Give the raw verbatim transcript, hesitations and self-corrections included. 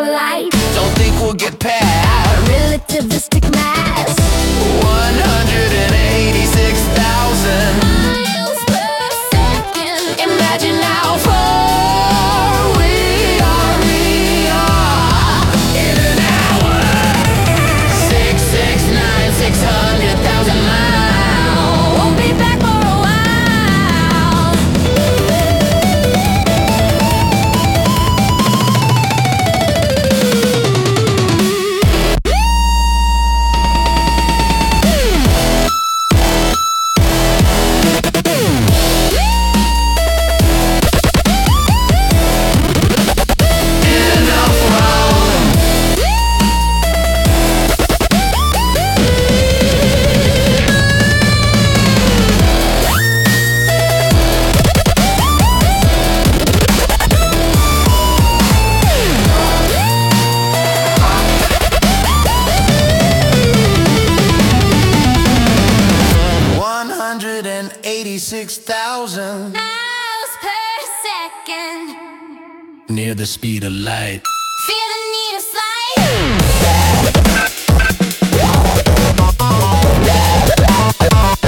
light. Don't think we'll get past relativistic mass. one hundred eighty-six thousand miles per second. Imagine how far we are, we are in an hour. Six, six, nine, six hundred thousand miles. Won't be back for a while. one hundred eighty-six thousand Miles per second. near the speed of light. Feel the need of flight.